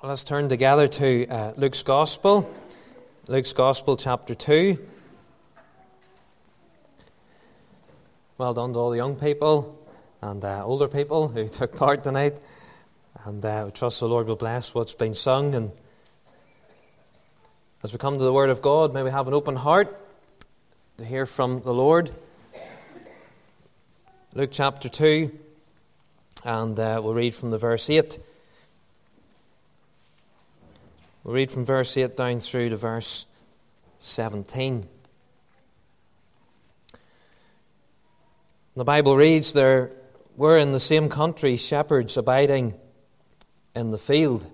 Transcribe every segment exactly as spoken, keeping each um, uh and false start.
Let's turn together to uh, Luke's Gospel, Luke's Gospel chapter two. Well done to all the young people and uh, older people who took part tonight. And uh, we trust the Lord will bless what's been sung. And as we come to the Word of God, may we have an open heart to hear from the Lord. Luke chapter two, and uh, we'll read from the verse eight. We'll read from verse eight down through to verse seventeen. The Bible reads, "There were in the same country shepherds abiding in the field."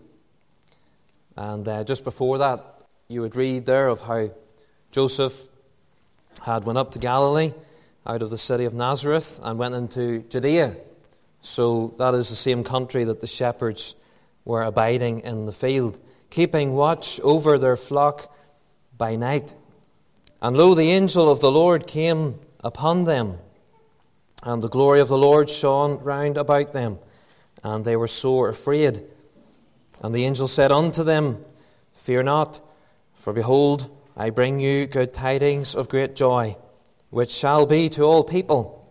And uh, just before that, you would read there of how Joseph had went up to Galilee out of the city of Nazareth and went into Judea. So that is the same country that the shepherds were abiding in the field, keeping watch over their flock by night. And lo, the angel of the Lord came upon them, and the glory of the Lord shone round about them, and they were sore afraid. And the angel said unto them, "Fear not, for behold, I bring you good tidings of great joy, which shall be to all people.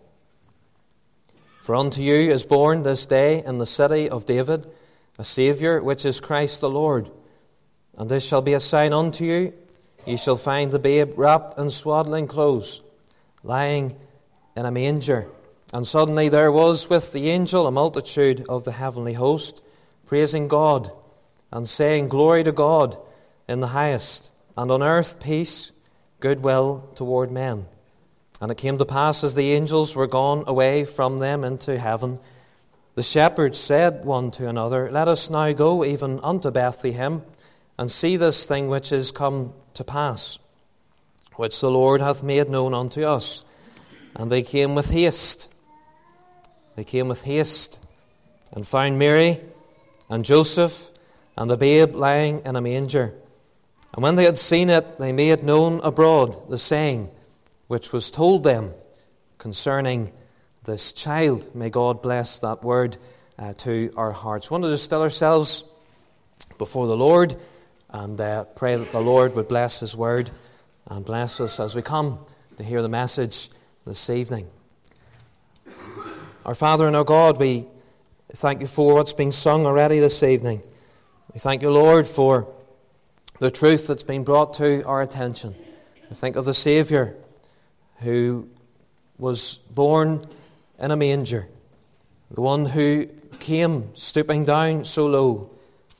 For unto you is born this day in the city of David a Saviour, which is Christ the Lord. And this shall be a sign unto you, ye shall find the babe wrapped in swaddling clothes, lying in a manger." And suddenly there was with the angel a multitude of the heavenly host, praising God, and saying, "Glory to God in the highest, and on earth peace, goodwill toward men." And it came to pass, as the angels were gone away from them into heaven, the shepherds said one to another, "Let us now go even unto Bethlehem, and see this thing which is come to pass, which the Lord hath made known unto us." And they came with haste. They came with haste, and found Mary and Joseph and the babe lying in a manger. And when they had seen it, they made known abroad the saying which was told them concerning this child. May God bless that word uh, to our hearts. We want to just still ourselves before the Lord and uh, pray that the Lord would bless His word and bless us as we come to hear the message this evening. Our Father and our God, we thank you for what's been sung already this evening. We thank you, Lord, for the truth that's been brought to our attention. We think of the Saviour who was born in a manger, the one who came stooping down so low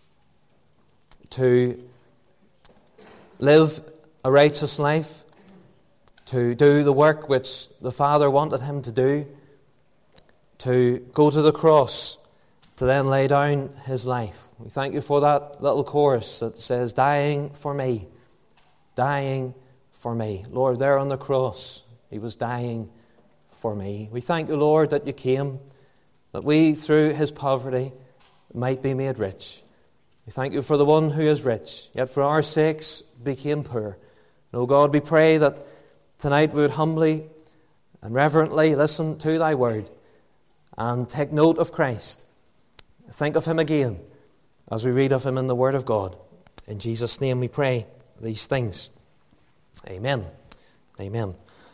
to live a righteous life, to do the work which the Father wanted him to do, to go to the cross, to then lay down his life. We thank you for that little chorus that says, "Dying for me, dying for me." Lord, there on the cross, He was dying for me. We thank you, Lord, that you came, that we, through His poverty, might be made rich. We thank you for the one who is rich, yet for our sakes became poor. And, O God, we pray that tonight we would humbly and reverently listen to thy word and take note of Christ. Think of Him again as we read of Him in the Word of God. In Jesus' name we pray these things. Amen. Amen.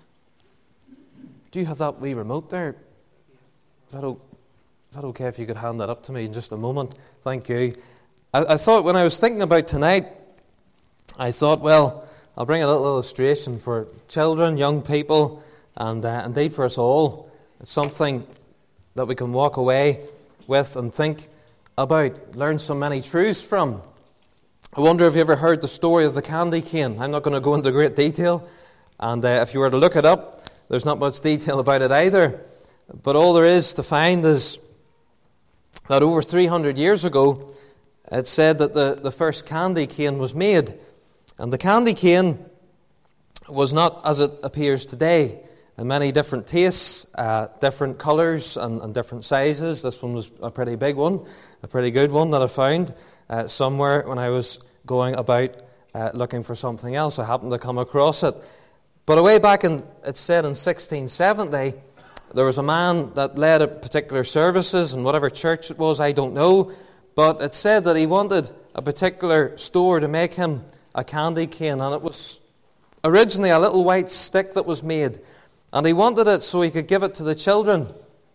Do you have that wee remote there? Is that, o- is that okay if you could hand that up to me in just a moment? Thank you. I, I thought when I was thinking about tonight, I thought, well, I'll bring a little illustration for children, young people, and uh, indeed for us all. It's something that we can walk away with and think about, learn so many truths from. I wonder if you ever heard the story of the candy cane. I'm not going to go into great detail, and uh, if you were to look it up, there's not much detail about it either. But all there is to find is that over three hundred years ago, it said that the, the first candy cane was made. And the candy cane was not as it appears today, in many different tastes, uh, different colours and, and different sizes. This one was a pretty big one, a pretty good one that I found uh, somewhere when I was going about uh, looking for something else. I happened to come across it. But away back in, it said in sixteen seventy, there was a man that led a particular services in whatever church it was, I don't know, but it said that he wanted a particular store to make him a candy cane, and it was originally a little white stick that was made, and he wanted it so he could give it to the children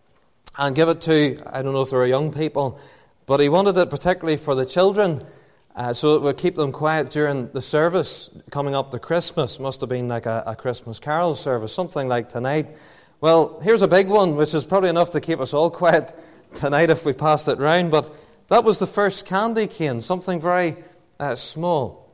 and give it to, I don't know if they were young people, but he wanted it particularly for the children, uh, so it would keep them quiet during the service coming up to Christmas. Must have been like a, a Christmas carol service, something like tonight. Well, here's a big one, which is probably enough to keep us all quiet tonight if we passed it round, but that was the first candy cane, something very uh, small,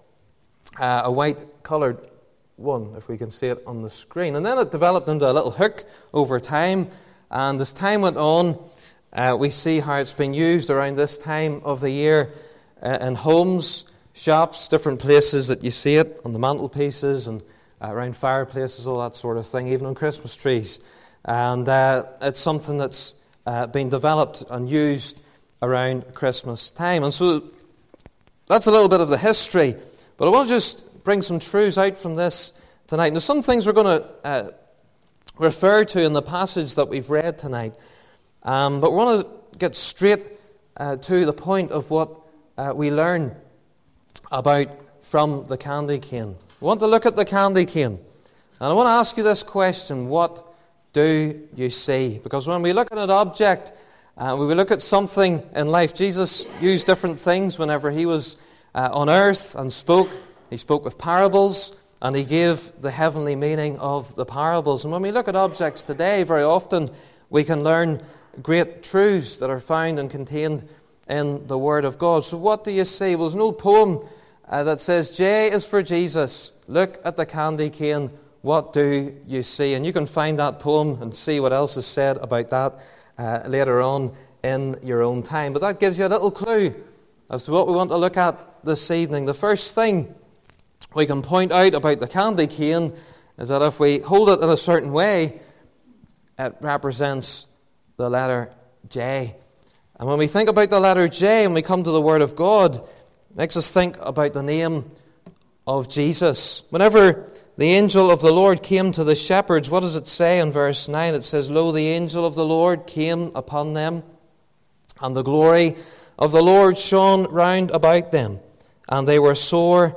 uh, a white-coloured one, if we can see it on the screen. And then it developed into a little hook over time, and as time went on, uh, we see how it's been used around this time of the year uh, in homes, shops, different places that you see it, on the mantelpieces and uh, around fireplaces, all that sort of thing, even on Christmas trees. And uh, it's something that's uh, been developed and used around Christmas time. And so that's a little bit of the history, but I want to just bring some truths out from this tonight. Now, some things we're going to uh, refer to in the passage that we've read tonight, um, but we want to get straight uh, to the point of what uh, we learn about from the candy cane. We want to look at the candy cane, and I want to ask you this question: what do you see? Because when we look at an object, Uh, we look at something in life. Jesus used different things whenever he was uh, on earth and spoke. He spoke with parables, and he gave the heavenly meaning of the parables. And when we look at objects today, very often we can learn great truths that are found and contained in the Word of God. So what do you see? Well, there's an old poem uh, that says, J is for Jesus. Look at the candy cane. What do you see? And you can find that poem and see what else is said about that Uh, later on in your own time. But that gives you a little clue as to what we want to look at this evening. The first thing we can point out about the candy cane is that if we hold it in a certain way, it represents the letter J. And when we think about the letter J and we come to the Word of God, it makes us think about the name of Jesus. Whenever the angel of the Lord came to the shepherds, what does it say in verse nine? It says, Lo, the angel of the Lord came upon them, and the glory of the Lord shone round about them, and they were sore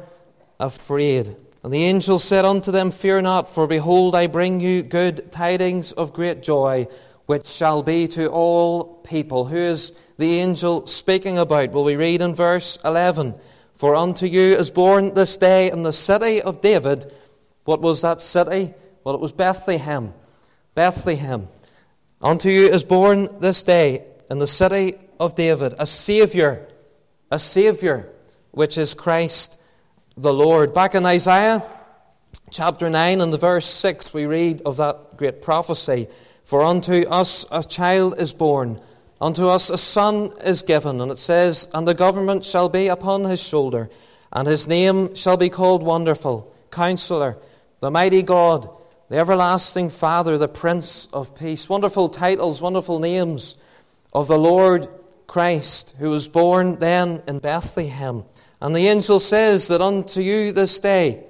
afraid. And the angel said unto them, Fear not, for behold, I bring you good tidings of great joy, which shall be to all people. Who is the angel speaking about? Well, we read in verse eleven, For unto you is born this day in the city of David. What was that city? Well, it was Bethlehem. Bethlehem. Unto you is born this day in the city of David a Saviour, a Saviour, which is Christ the Lord. Back in Isaiah chapter nine and the verse six, we read of that great prophecy. For unto us a child is born, unto us a son is given. And it says, And the government shall be upon his shoulder, and his name shall be called Wonderful, Counselor, the Mighty God, the Everlasting Father, the Prince of Peace. Wonderful titles, wonderful names of the Lord Christ, who was born then in Bethlehem. And the angel says that unto you this day,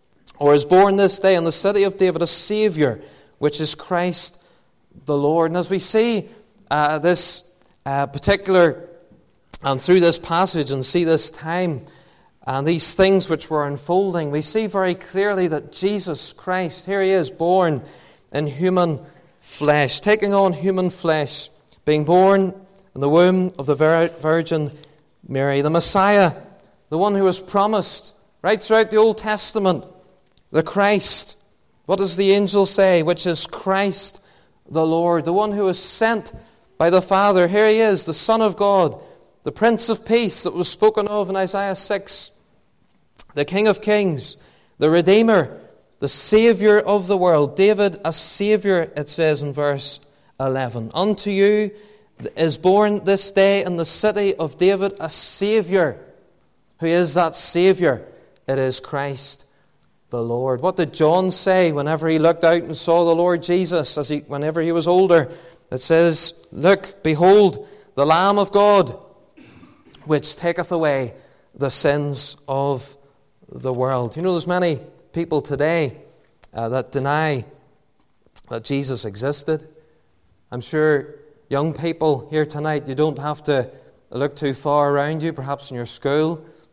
or is born this day in the city of David, a Saviour, which is Christ the Lord. And as we see uh, this uh, particular, and through this passage, and see this time, and these things which were unfolding, we see very clearly that Jesus Christ, here he is, born in human flesh, taking on human flesh, being born in the womb of the Virgin Mary, the Messiah, the one who was promised right throughout the Old Testament, the Christ. What does the angel say? Which is Christ the Lord, the one who was sent by the Father. Here he is, the Son of God, the Prince of Peace that was spoken of in Isaiah six, the King of Kings, the Redeemer, the Saviour of the world. David, a Saviour, it says in verse eleven. Unto you is born this day in the city of David a Saviour. Who is that Saviour? It is Christ the Lord. What did John say whenever he looked out and saw the Lord Jesus, as he, whenever he was older? It says, Look, behold, the Lamb of God, which taketh away the sins of the world. You know, there's many people today uh, that deny that Jesus existed. I'm sure young people here tonight, you don't have to look too far around you, perhaps in your school,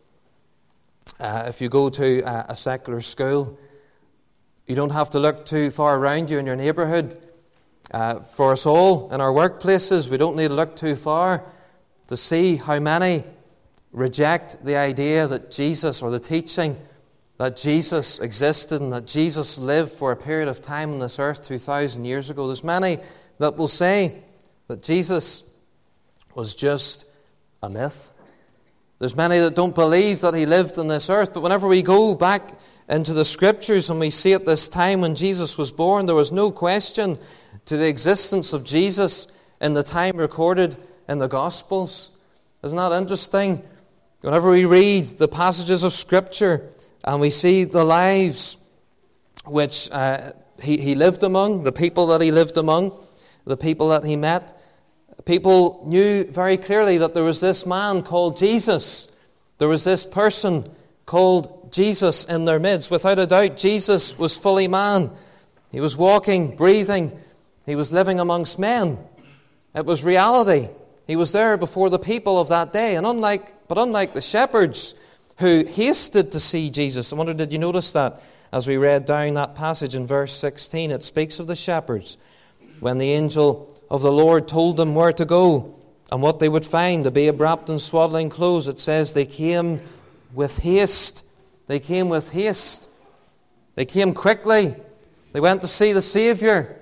Uh, if you go to a, a secular school, you don't have to look too far around you in your neighbourhood. Uh, for us all, in our workplaces, we don't need to look too far to see how many reject the idea that Jesus, or the teaching that Jesus existed and that Jesus lived for a period of time on this earth two thousand years ago. There's many that will say that Jesus was just a myth. There's many that don't believe that he lived on this earth. But whenever we go back into the Scriptures and we see at this time when Jesus was born, there was no question to the existence of Jesus in the time recorded in the Gospels. Isn't that interesting? Whenever we read the passages of Scripture and we see the lives which uh, he, he lived among, the people that he lived among, the people that he met, people knew very clearly that there was this man called Jesus. There was this person called Jesus in their midst. Without a doubt, Jesus was fully man. He was walking, breathing. He was living amongst men. It was reality. He was there before the people of that day. And unlike, but unlike the shepherds who hasted to see Jesus, I wonder, did you notice that as we read down that passage in verse sixteen? It speaks of the shepherds when the angel of the Lord told them where to go and what they would find. The babe wrapped in swaddling clothes, it says they came with haste. They came with haste. They came quickly. They went to see the Saviour.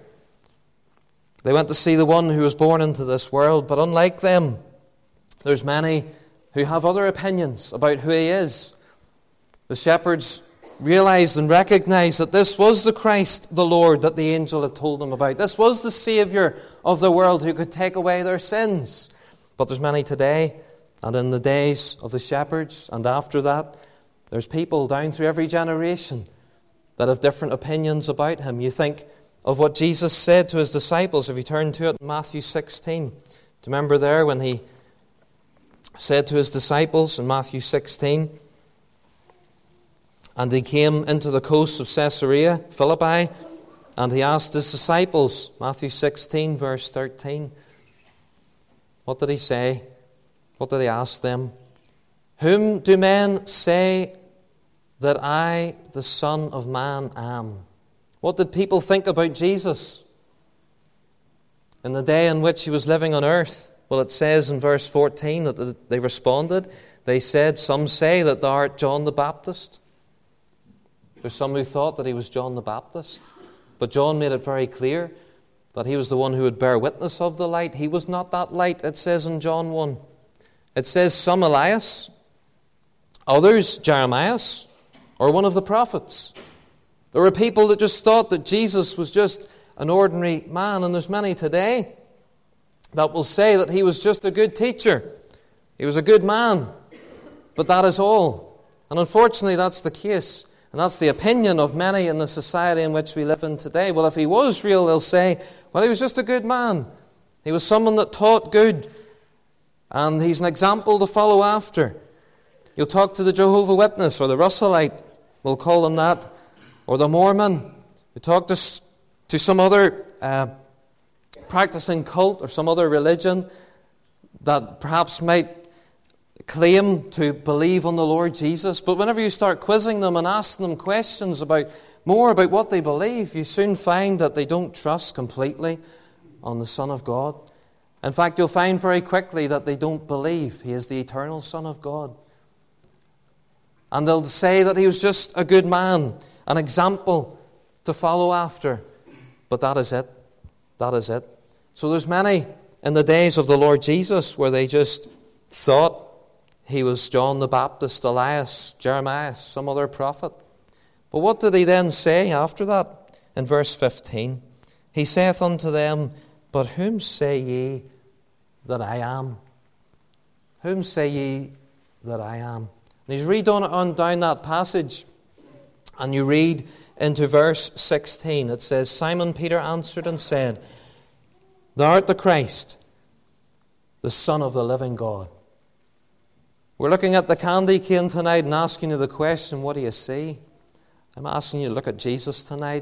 They went to see the one who was born into this world. But unlike them, there's many who have other opinions about who he is. The shepherds realized and recognized that this was the Christ, the Lord, that the angel had told them about. This was the Saviour of the world who could take away their sins. But there's many today, and in the days of the shepherds, and after that, there's people down through every generation that have different opinions about him. You think of what Jesus said to his disciples, if you turn to it in Matthew sixteen. Do you remember there when he said to his disciples in Matthew sixteen, and he came into the coast of Caesarea Philippi, and he asked his disciples, Matthew sixteen, verse thirteen, what did he say? What did he ask them? Whom do men say that I, the Son of Man, am? What did people think about Jesus in the day in which he was living on earth? Well, it says in verse fourteen that they responded. They said, some say that thou art John the Baptist. There's some who thought that he was John the Baptist. But John made it very clear that he was the one who would bear witness of the light. He was not that light, it says in John one. It says some Elias, others Jeremiah, or one of the prophets. There were people that just thought that Jesus was just an ordinary man, and there's many today that will say that he was just a good teacher. He was a good man, but that is all. And unfortunately, that's the case, and that's the opinion of many in the society in which we live in today. Well, if he was real, they'll say, well, he was just a good man. He was someone that taught good, and he's an example to follow after. You'll talk to the Jehovah's Witness or the Russellite, we'll call them that, or the Mormon. You talk to, to some other uh, practicing cult or some other religion that perhaps might claim to believe on the Lord Jesus. But whenever you start quizzing them and asking them questions about more about what they believe, you soon find that they don't trust completely on the Son of God. In fact, you'll find very quickly that they don't believe he is the eternal Son of God. And they'll say that he was just a good man, an example to follow after. But that is it. That is it. So there's many in the days of the Lord Jesus where they just thought he was John the Baptist, Elias, Jeremiah, some other prophet. But what did he then say after that? In verse fifteen, he saith unto them, but whom say ye that I am? Whom say ye that I am? And you read on, on down that passage, and you read into verse sixteen. It says, Simon Peter answered and said, thou art the Christ, the Son of the living God. We're looking at the candy cane tonight and asking you the question, what do you see? I'm asking you to look at Jesus tonight.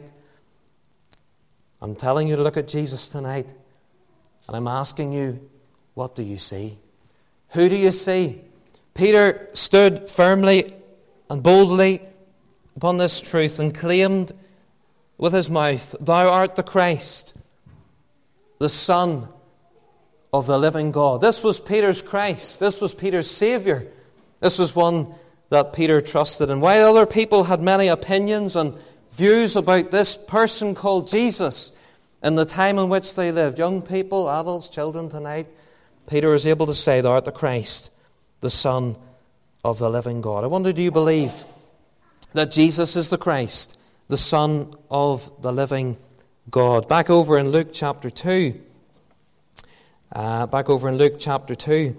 I'm telling you to look at Jesus tonight. And I'm asking you, what do you see? Who do you see? Peter stood firmly and boldly upon this truth and claimed with his mouth, "Thou art the Christ, the Son of the living God." This was Peter's Christ. This was Peter's Saviour. This was one that Peter trusted in. While other people had many opinions and views about this person called Jesus in the time in which they lived, young people, adults, children tonight, Peter was able to say, "Thou art the Christ, the Son of the living God." I wonder, do you believe that Jesus is the Christ, the Son of the living God? Back over in Luke chapter two. Uh, back over in Luke chapter two.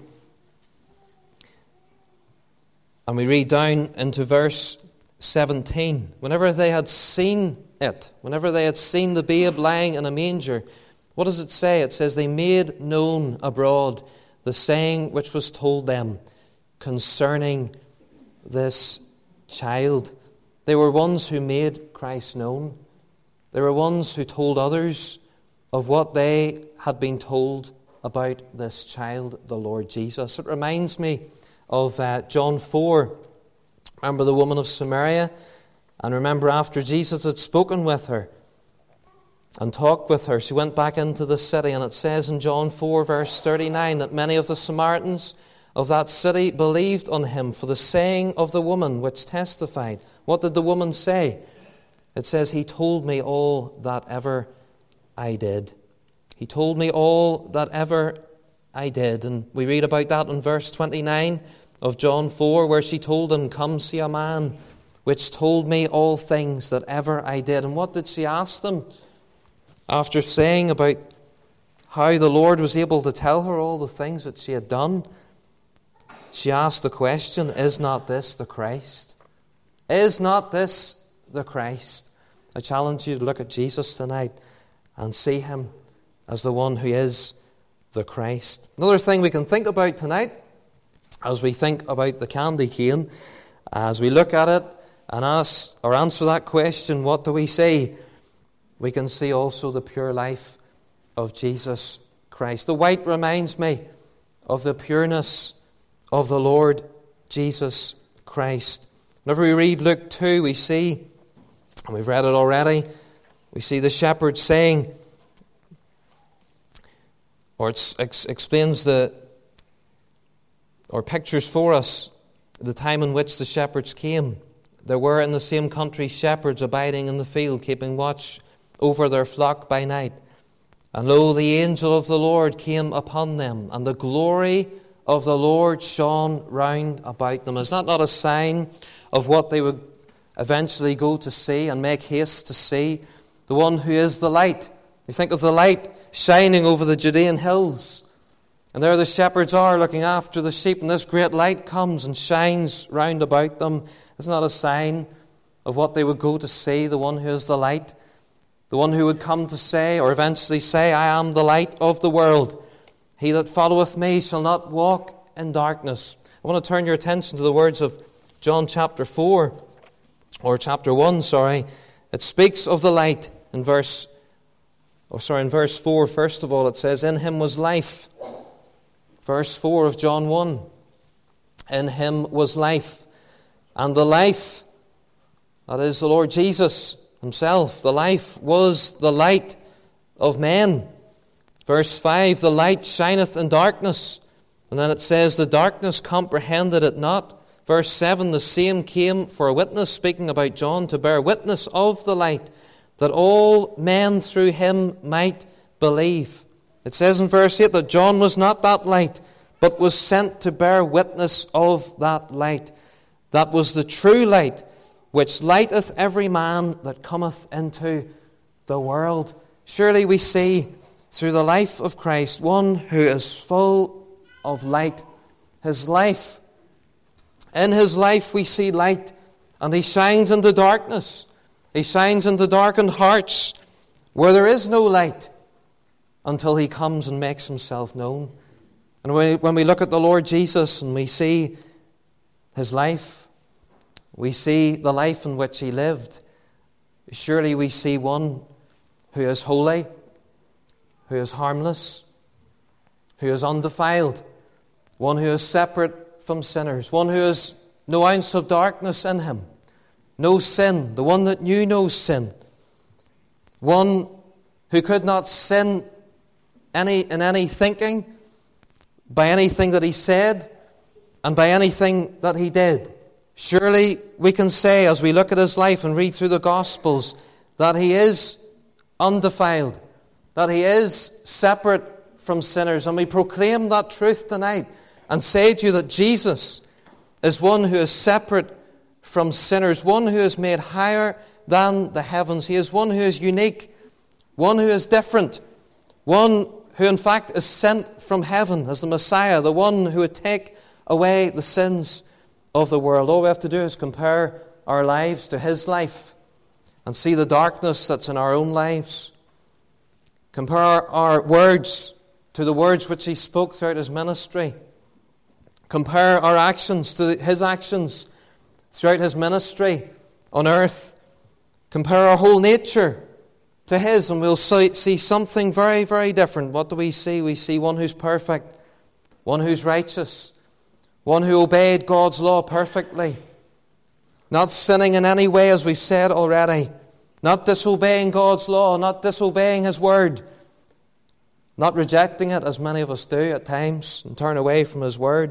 And we read down into verse seventeen. Whenever they had seen it, whenever they had seen the babe lying in a manger, what does it say? It says, "They made known abroad the saying which was told them concerning this child." They were ones who made Christ known. They were ones who told others of what they had been told about this child, the Lord Jesus. It reminds me of uh, John four. Remember the woman of Samaria? And remember, after Jesus had spoken with her and talked with her, she went back into the city. And it says in John four, verse thirty-nine, that many of the Samaritans of that city believed on him for the saying of the woman which testified. What did the woman say? It says, "He told me all that ever I did." He told me all that ever I did. And we read about that in verse twenty-nine of John four, where she told him, "Come see a man which told me all things that ever I did." And what did she ask them? After saying about how the Lord was able to tell her all the things that she had done, she asked the question, "Is not this the Christ? Is not this the Christ?" I challenge you to look at Jesus tonight and see him as the one who is the Christ. Another thing we can think about tonight, as we think about the candy cane, as we look at it and ask or answer that question, what do we see? We can see also the pure life of Jesus Christ. The white reminds me of the pureness of the Lord Jesus Christ. Whenever we read Luke two, we see, and we've read it already, we see the shepherd saying, or it ex- explains the, or pictures for us the time in which the shepherds came. There were in the same country shepherds abiding in the field, keeping watch over their flock by night. And lo, the angel of the Lord came upon them, and the glory of the Lord shone round about them. Is that not a sign of what they would eventually go to see and make haste to see? The one who is the light. You think of the light shining over the Judean hills. And there the shepherds are looking after the sheep, and this great light comes and shines round about them. Isn't that a sign of what they would go to see, the one who is the light? The one who would come to say, or eventually say, "I am the light of the world. He that followeth me shall not walk in darkness." I want to turn your attention to the words of John chapter four, or chapter one, sorry. It speaks of the light in verse, oh sorry, in verse four, first of all, it says, "In him was life." Verse four of John one, "In him was life, and the life," that is the Lord Jesus himself, "the life was the light of men." Verse five, "The light shineth in darkness." And then it says, "The darkness comprehended it not." Verse seven, "The same came for a witness," speaking about John, "to bear witness of the light, that all men through him might believe." It says in verse eight that John was not that light, but was sent to bear witness of that light. That was the true light, which lighteth every man that cometh into the world. Surely we see through the life of Christ one who is full of light. His life, in his life we see light, and he shines into darkness. He shines into darkened hearts where there is no light, until he comes and makes himself known. And when we look at the Lord Jesus and we see his life, we see the life in which he lived, surely we see one who is holy, who is harmless, who is undefiled, one who is separate from sinners, one who is no ounce of darkness in him. No sin, the one that knew no sin. One who could not sin any in any thinking, by anything that he said, and by anything that he did. Surely we can say, as we look at his life and read through the Gospels, that he is undefiled, that he is separate from sinners. And we proclaim that truth tonight and say to you that Jesus is one who is separate from sinners, one who is made higher than the heavens. He is one who is unique, one who is different, one who in fact is sent from heaven as the Messiah, the one who would take away the sins of the world. All we have to do is compare our lives to his life and see the darkness that's in our own lives. Compare our, our words to the words which he spoke throughout his ministry. Compare our actions to his actions throughout his ministry on earth. Compare our whole nature to his, and we'll see something very, very different. What do we see? We see one who's perfect, one who's righteous, one who obeyed God's law perfectly, not sinning in any way, as we've said already, not disobeying God's law, not disobeying his word, not rejecting it, as many of us do at times, and turn away from his word.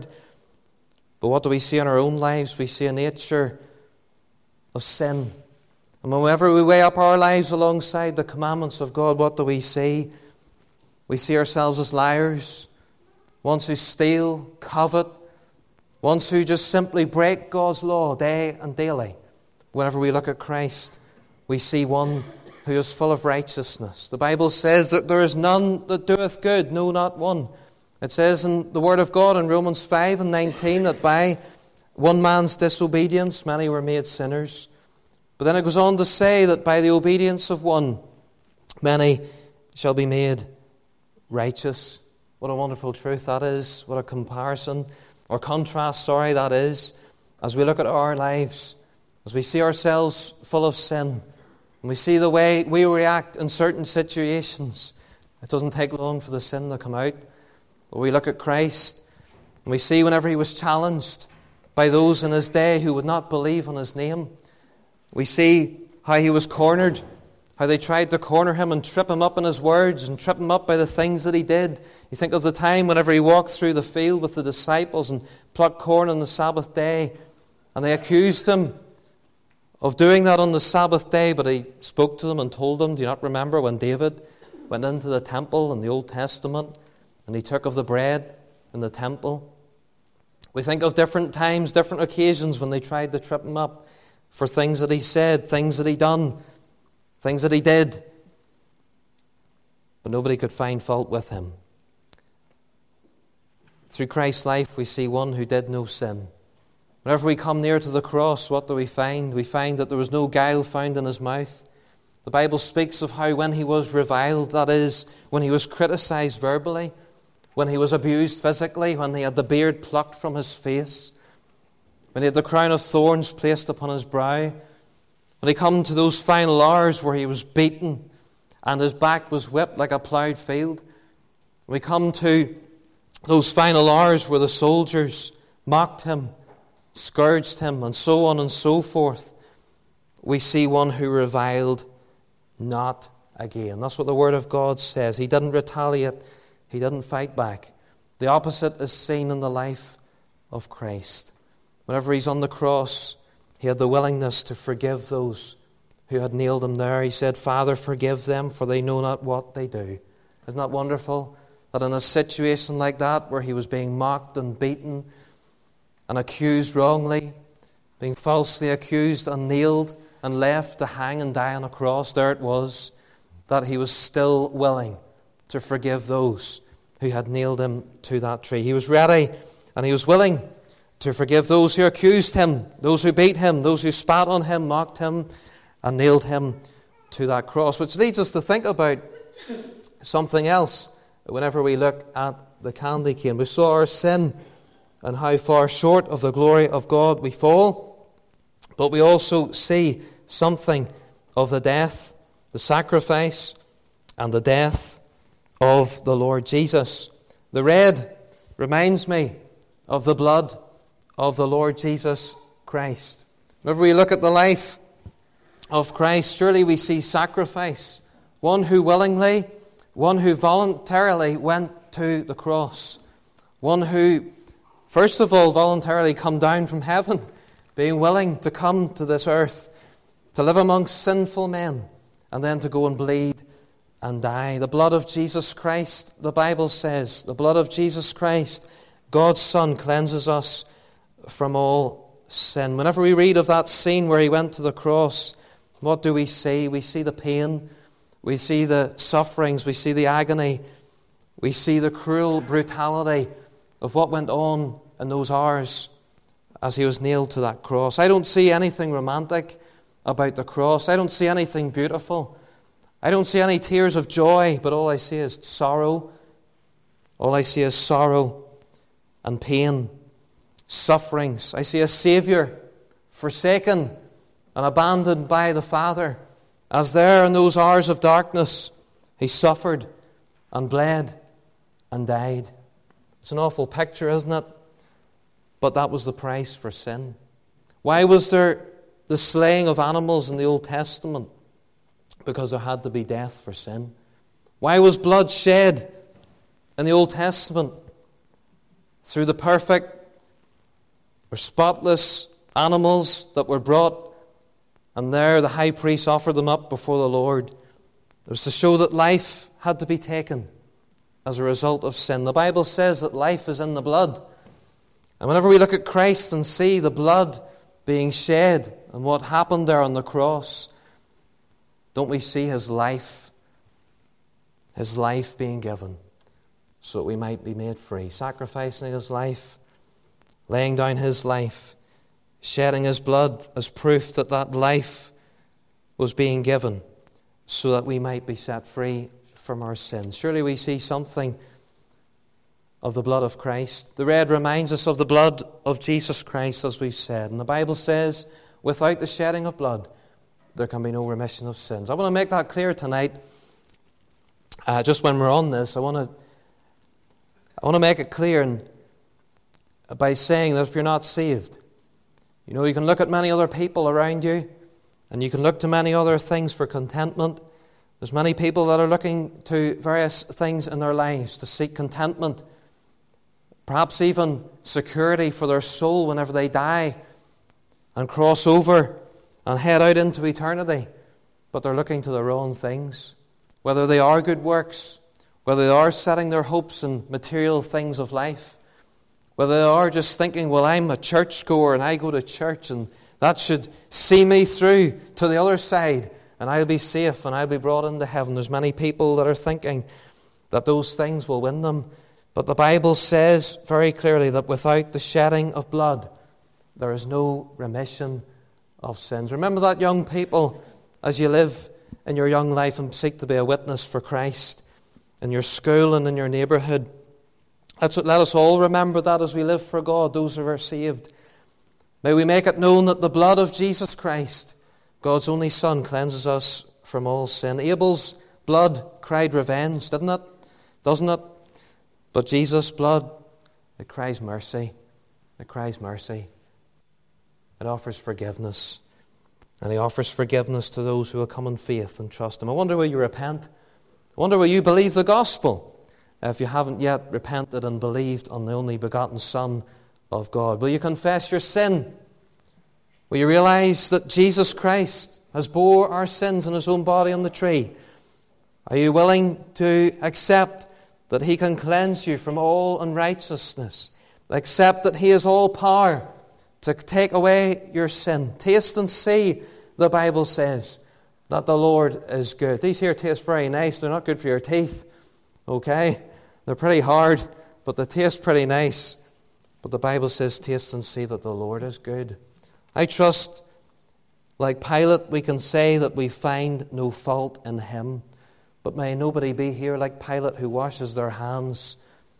But what do we see in our own lives? We see a nature of sin. And whenever we weigh up our lives alongside the commandments of God, what do we see? We see ourselves as liars, ones who steal, covet, ones who just simply break God's law day and daily. Whenever we look at Christ, we see one who is full of righteousness. The Bible says that there is none that doeth good, no, not one. It says in the Word of God in Romans five and nineteen that by one man's disobedience many were made sinners. But then it goes on to say that by the obedience of one, many shall be made righteous. What a wonderful truth that is. What a comparison, or contrast, sorry, that is. As we look at our lives, as we see ourselves full of sin, and we see the way we react in certain situations, it doesn't take long for the sin to come out. But we look at Christ, and we see whenever he was challenged by those in his day who would not believe on his name, we see how he was cornered, how they tried to corner him and trip him up in his words and trip him up by the things that he did. You think of the time whenever he walked through the field with the disciples and plucked corn on the Sabbath day, and they accused him of doing that on the Sabbath day, but he spoke to them and told them, do you not remember when David went into the temple in the Old Testament and he took of the bread in the temple? We think of different times, different occasions when they tried to trip him up for things that he said, things that he done, things that he did. But nobody could find fault with him. Through Christ's life, we see one who did no sin. Whenever we come near to the cross, what do we find? We find that there was no guile found in his mouth. The Bible speaks of how when he was reviled, that is, when he was criticized verbally, when he was abused physically, when he had the beard plucked from his face, when he had the crown of thorns placed upon his brow, when he come to those final hours where he was beaten and his back was whipped like a ploughed field, when we come to those final hours where the soldiers mocked him, scourged him, and so on and so forth, we see one who reviled not again. That's what the Word of God says. He didn't retaliate. He didn't fight back. The opposite is seen in the life of Christ. Whenever he's on the cross, he had the willingness to forgive those who had nailed him there. He said, Father, forgive them, for they know not what they do. Isn't that wonderful? That in a situation like that, where he was being mocked and beaten and accused wrongly, being falsely accused and nailed and left to hang and die on a cross, there it was, that he was still willing to forgive those who had nailed him to that tree. He was ready and he was willing to forgive those who accused him, those who beat him, those who spat on him, mocked him, and nailed him to that cross. Which leads us to think about something else whenever we look at the candy cane. We saw our sin and how far short of the glory of God we fall, but we also see something of the death, the sacrifice, and the death of the Lord Jesus. The red reminds me of the blood of the Lord Jesus Christ. Whenever we look at the life of Christ, surely we see sacrifice. One who willingly, one who voluntarily went to the cross. One who, first of all, voluntarily come down from heaven, being willing to come to this earth, to live amongst sinful men, and then to go and bleed and die. The blood of Jesus Christ, the Bible says, the blood of Jesus Christ, God's Son, cleanses us from all sin. Whenever we read of that scene where he went to the cross, what do we see? We see the pain, we see the sufferings, we see the agony, we see the cruel brutality of what went on in those hours as he was nailed to that cross. I don't see anything romantic about the cross. I don't see anything beautiful. I don't see any tears of joy, but all I see is sorrow. All I see is sorrow and pain, sufferings. I see a Savior forsaken and abandoned by the Father, as there in those hours of darkness he suffered and bled and died. It's an awful picture, isn't it? But that was the price for sin. Why was there the slaying of animals in the Old Testament? Because there had to be death for sin. Why was blood shed in the Old Testament? Through the perfect or spotless animals that were brought, and there the high priest offered them up before the Lord. It was to show that life had to be taken as a result of sin. The Bible says that life is in the blood. And whenever we look at Christ and see the blood being shed and what happened there on the cross, don't we see his life, his life being given so that we might be made free, sacrificing his life, laying down his life, shedding his blood as proof that that life was being given so that we might be set free from our sins. Surely we see something of the blood of Christ. The red reminds us of the blood of Jesus Christ, as we've said. And the Bible says, without the shedding of blood, there can be no remission of sins. I want to make that clear tonight. Uh, just when we're on this, I want to I want to make it clear and, by saying that if you're not saved, you know, you can look at many other people around you, and you can look to many other things for contentment. There's many people that are looking to various things in their lives to seek contentment, perhaps even security for their soul whenever they die and cross over and head out into eternity. But they're looking to the wrong things. Whether they are good works, whether they are setting their hopes in material things of life, whether they are just thinking, well, I'm a churchgoer and I go to church and that should see me through to the other side and I'll be safe and I'll be brought into heaven. There's many people that are thinking that those things will win them. But the Bible says very clearly that without the shedding of blood, there is no remission of sins. Remember that, young people, as you live in your young life and seek to be a witness for Christ in your school and in your neighbourhood. That's what, let us all remember that as we live for God, those who are saved. May we make it known that the blood of Jesus Christ, God's only Son, cleanses us from all sin. Abel's blood cried revenge, didn't it? Doesn't it? But Jesus' blood, it cries mercy. It cries mercy. It offers forgiveness. And he offers forgiveness to those who will come in faith and trust him. I wonder will you repent? I wonder will you believe the gospel if you haven't yet repented and believed on the only begotten Son of God? Will you confess your sin? Will you realize that Jesus Christ has bore our sins in his own body on the tree? Are you willing to accept that he can cleanse you from all unrighteousness? Accept that he has all power to take away your sin. Taste and see, the Bible says, that the Lord is good. These here taste very nice. They're not good for your teeth. Okay? They're pretty hard, but they taste pretty nice. But the Bible says, taste and see that the Lord is good. I trust, like Pilate, we can say that we find no fault in him. But may nobody be here like Pilate, who washes their hands,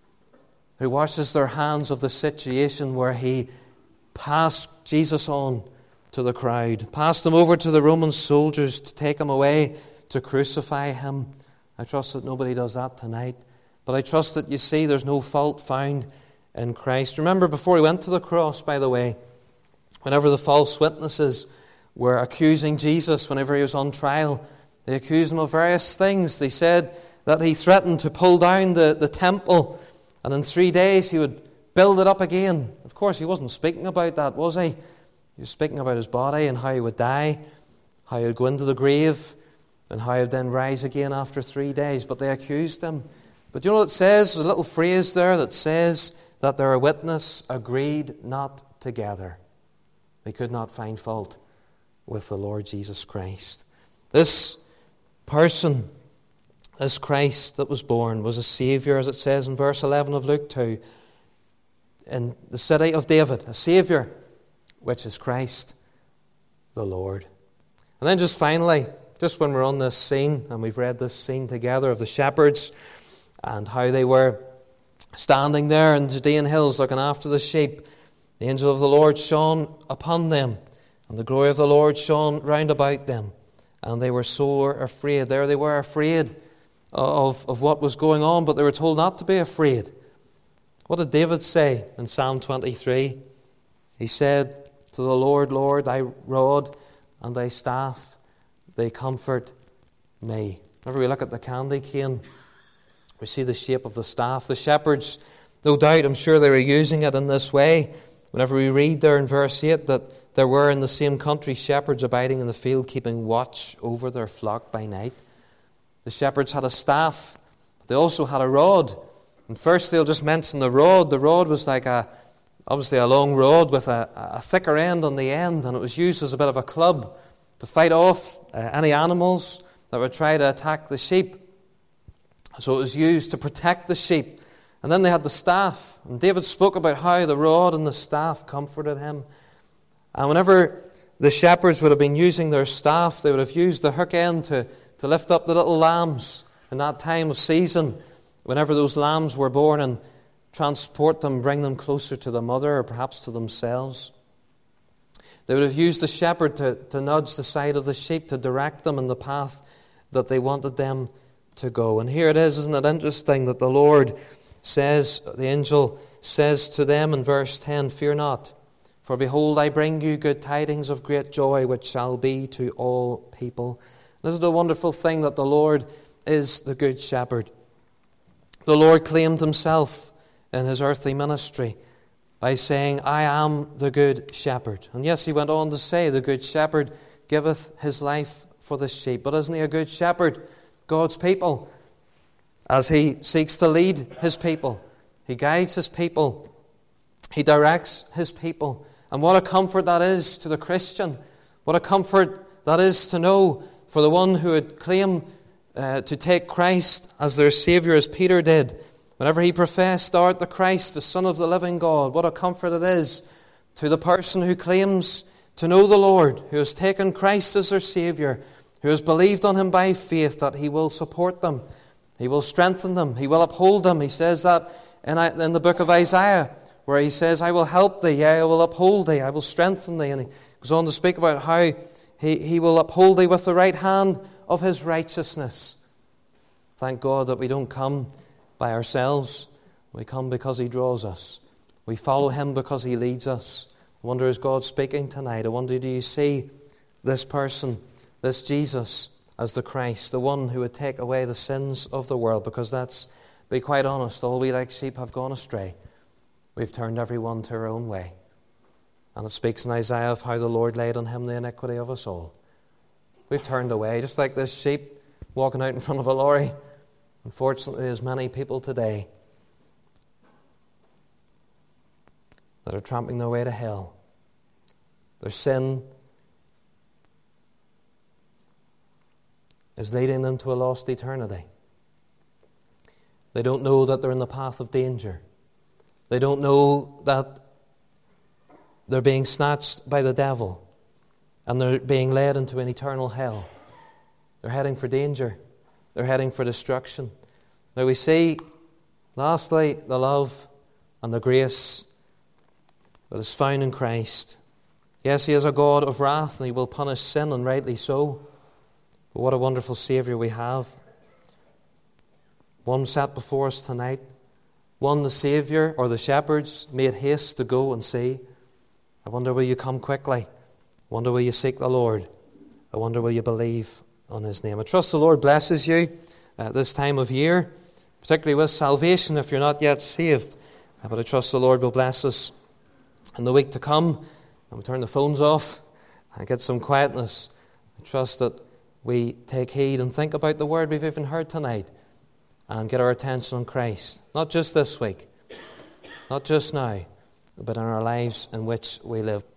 who washes their hands of the situation where he passed Jesus on to the crowd, passed him over to the Roman soldiers to take him away to crucify him. I trust that nobody does that tonight. But I trust that you see there's no fault found in Christ. Remember, before he went to the cross, by the way, Whenever the false witnesses were accusing Jesus, whenever he was on trial, they accused him of various things. They said that he threatened to pull down the, the temple, and in three days he would build it up again. Of course, he wasn't speaking about that, was he? He was speaking about his body and how he would die, how he would go into the grave, and how he would then rise again after three days. But they accused him. But you know what it says? There's a little phrase there that says that their witness agreed not together. They could not find fault with the Lord Jesus Christ. This person, this Christ that was born, was a Saviour, as it says in verse eleven of Luke two, in the city of David, a Saviour, which is Christ the Lord. And then just finally, just when we're on this scene, and we've read this scene together of the shepherds and how they were standing there in the Judean hills looking after the sheep, the angel of the Lord shone upon them, and the glory of the Lord shone round about them, and they were sore afraid. There they were afraid of, of what was going on, but they were told not to be afraid. What did David say in Psalm twenty-three? He said, "To the Lord, Lord, thy rod and thy staff, they comfort me." Whenever we look at the candy cane, we see the shape of the staff. The shepherds, no doubt, I'm sure they were using it in this way. Whenever we read there in verse eight that there were in the same country shepherds abiding in the field, keeping watch over their flock by night. The shepherds had a staff, but they also had a rod. And first they'll just mention the rod. The rod was like a, obviously a long rod with a, a thicker end on the end, and it was used as a bit of a club to fight off uh, any animals that would try to attack the sheep. So it was used to protect the sheep. And then they had the staff. And David spoke about how the rod and the staff comforted him. And whenever the shepherds would have been using their staff, they would have used the hook end to, to lift up the little lambs in that time of season, whenever those lambs were born, and transport them, bring them closer to the mother or perhaps to themselves. They would have used the shepherd to, to nudge the side of the sheep, to direct them in the path that they wanted them to go. And here it is, isn't it interesting that the Lord says, the angel says to them in verse ten, "Fear not, for behold, I bring you good tidings of great joy, which shall be to all people." This is the wonderful thing, that the Lord is the good shepherd. The Lord claimed himself in his earthly ministry by saying, "I am the good shepherd." And yes, he went on to say, "The good shepherd giveth his life for the sheep." But isn't he a good shepherd? God's people, as he seeks to lead his people, he guides his people, he directs his people. And what a comfort that is to the Christian. What a comfort that is to know, for the one who would claim uh, to take Christ as their Saviour, as Peter did, whenever he professed, "Thou art the Christ, the Son of the living God." What a comfort it is to the person who claims to know the Lord, who has taken Christ as their Saviour, who has believed on him by faith, that he will support them, he will strengthen them, he will uphold them. He says that in, in the book of Isaiah, where he says, "I will help thee, yea, I will uphold thee, I will strengthen thee." And he goes on to speak about how he, he will uphold thee with the right hand of his righteousness. Thank God that we don't come by ourselves. We come because he draws us. We follow him because he leads us. I wonder, is God speaking tonight? I wonder, do you see this person, this Jesus, as the Christ, the one who would take away the sins of the world? Because that's, be quite honest, all we like sheep have gone astray. We've turned every one to our own way. And it speaks in Isaiah of how the Lord laid on him the iniquity of us all. We've turned away, just like this sheep walking out in front of a lorry. Unfortunately, there's many people today that are tramping their way to hell. Their sin is leading them to a lost eternity. They don't know that they're in the path of danger. They don't know that they're being snatched by the devil and they're being led into an eternal hell. They're heading for danger. They're heading for destruction. Now we see, lastly, the love and the grace that is found in Christ. Yes, he is a God of wrath and he will punish sin, and rightly so. But what a wonderful Saviour we have. One sat before us tonight. One, the Saviour, or the shepherds, made haste to go and see. I wonder, will you come quickly? I wonder, will you seek the Lord? I wonder, will you believe on His name? I trust the Lord blesses you at this time of year, particularly with salvation if you're not yet saved. But I trust the Lord will bless us in the week to come, and we turn the phones off and get some quietness. I trust that we take heed and think about the word we've even heard tonight and get our attention on Christ, not just this week, not just now, but in our lives in which we live.